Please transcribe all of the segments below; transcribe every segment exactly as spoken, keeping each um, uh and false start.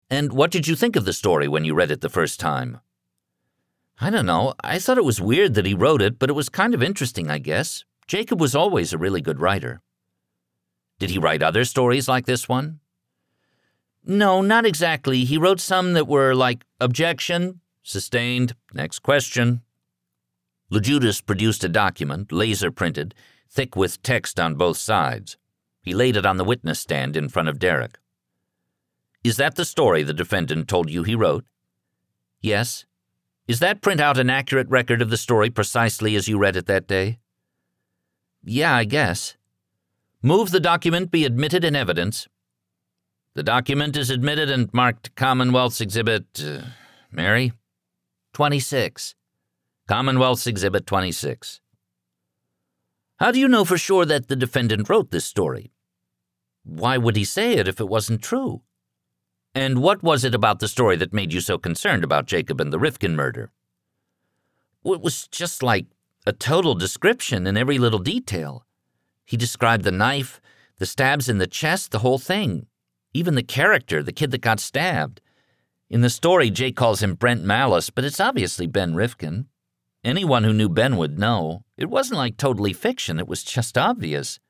And what did you think of the story when you read it the first time? I don't know. I thought it was weird that he wrote it, but it was kind of interesting, I guess. Jacob was always a really good writer. Did he write other stories like this one? No, not exactly. He wrote some that were like, objection, sustained, next question. LeJudas produced a document, laser-printed, thick with text on both sides. He laid it on the witness stand in front of Derek. Is that the story the defendant told you he wrote? Yes. Is that printout an accurate record of the story precisely as you read it that day? Yeah, I guess. Move the document be admitted in evidence. The document is admitted and marked Commonwealth's Exhibit, uh, Mary? twenty-six. Commonwealth's Exhibit twenty-six. How do you know for sure that the defendant wrote this story? Why would he say it if it wasn't true? And what was it about the story that made you so concerned about Jacob and the Rifkin murder? Well, it was just like a total description in every little detail. He described the knife, the stabs in the chest, the whole thing. Even the character, the kid that got stabbed. In the story, Jake calls him Brent Malice, but it's obviously Ben Rifkin. Anyone who knew Ben would know. It wasn't like totally fiction, it was just obvious.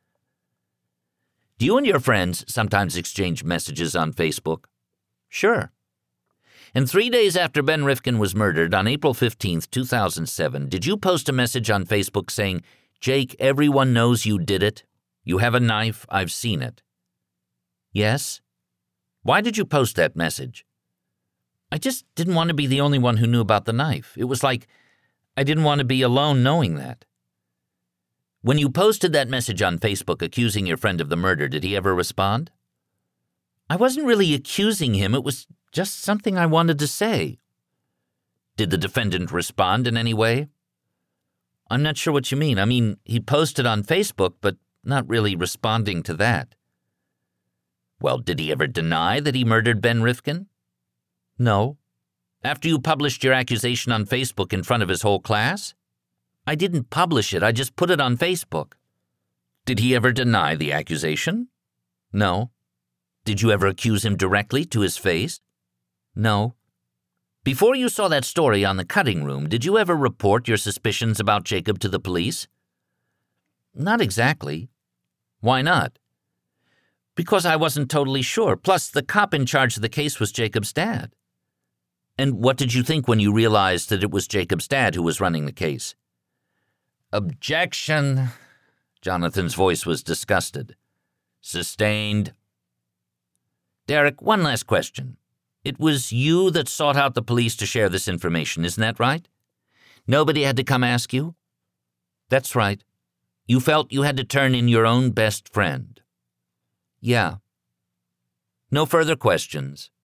Do you and your friends sometimes exchange messages on Facebook? Sure. And three days after Ben Rifkin was murdered, on April fifteenth, two thousand seven, did you post a message on Facebook saying, Jake, everyone knows you did it. You have a knife, I've seen it. Yes? Why did you post that message? I just didn't want to be the only one who knew about the knife. It was like I didn't want to be alone knowing that. When you posted that message on Facebook accusing your friend of the murder, did he ever respond? I wasn't really accusing him. It was just something I wanted to say. Did the defendant respond in any way? I'm not sure what you mean. I mean, he posted on Facebook, but not really responding to that. Well, did he ever deny that he murdered Ben Rifkin? No. After you published your accusation on Facebook in front of his whole class? I didn't publish it, I just put it on Facebook. Did he ever deny the accusation? No. Did you ever accuse him directly to his face? No. Before you saw that story on the cutting room, did you ever report your suspicions about Jacob to the police? Not exactly. Why not? Because I wasn't totally sure. Plus, the cop in charge of the case was Jacob's dad. And what did you think when you realized that it was Jacob's dad who was running the case? Objection. Jonathan's voice was disgusted. Sustained. Derek, one last question. It was you that sought out the police to share this information, isn't that right? Nobody had to come ask you? That's right. You felt you had to turn in your own best friend. Yeah. No further questions.